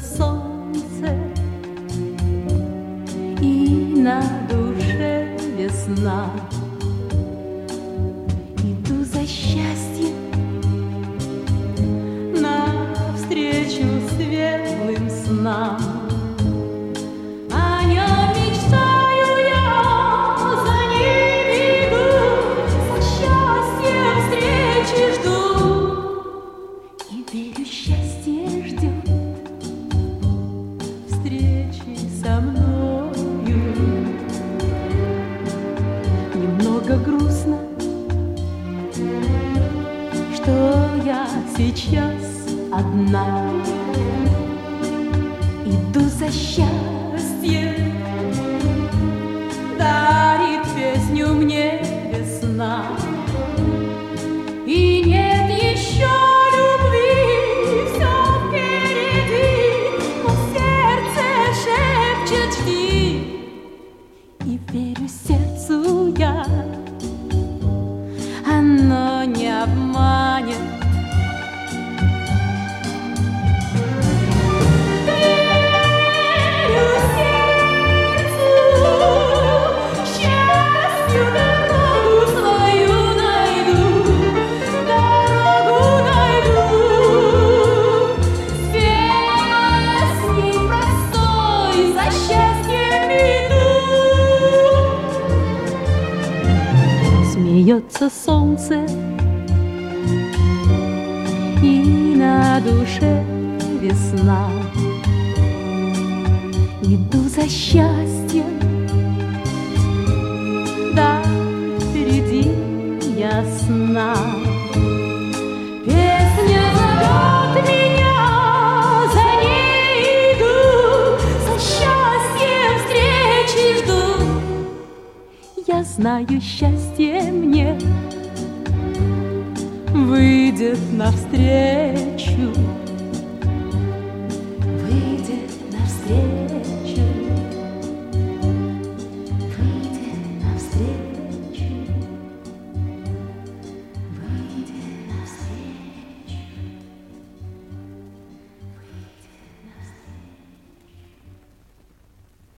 солнце, и на душе весна. Иду за счастьем навстречу светлым снам. О нем мечтаю я, за ним иду, за счастьем встречи жду. И верю, счастье ждет встречи со мною. Немного грустно, что я сейчас одна. Иду за счастьем, дарит песню мне весна. И нет еще любви, все впереди, но сердце шепчет «жди». И верю сердцу я, оно не обманет. Смеется солнце, и на душе весна. Иду за счастьем, да, впереди ясна. Песня зовет меня, за ней иду, за счастьем встречи жду. Я знаю, счастье мне выйдет навстречу.